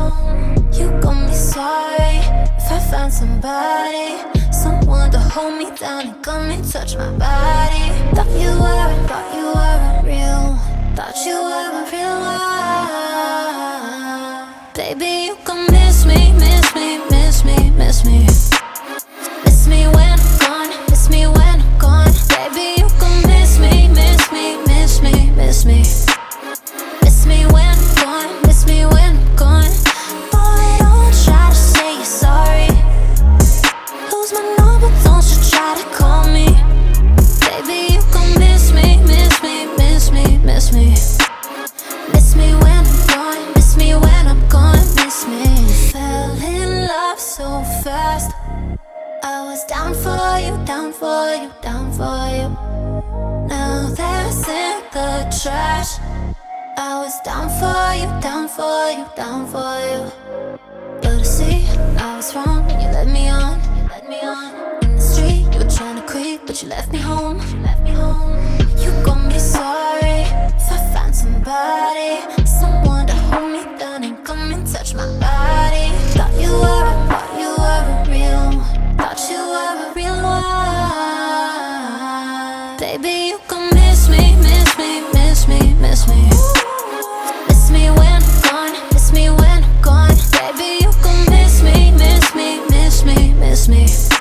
You gon' be sorry if I find somebody, someone to hold me down and come and touch my body. Thought you weren't real. Thought you weren't real. Baby, you gon' miss me, miss me, miss me, miss me. Miss me when I'm gone, miss me when I'm gone. Baby, you gon' miss me, miss me, miss me, miss me. Miss me when I'm gone, miss me when I'm gone. Boy, don't try to say you're sorry. Lose my number, don't you try to call me. Baby, you gon' miss me, miss me, miss me, miss me. Miss me when I'm gone, miss me when I'm gone, miss me. Fell in love so fast. I was down for you, down for you, down for you. Now that's in the trash. I was down for you, down for you, down for you. But I see, I was wrong when you led me on, you led me on. In the street, you were trying to creep, but you left me home, you left me home. You gon' be sorry if I find somebody, someone to hold me down and come and touch my body. Thought you weren't real. Thought you were a real one. Baby, you gon' miss me, miss me, miss me, miss me. Miss me when I'm gone, miss me when I'm gone. Baby, you gon' miss me, miss me, miss me, miss me.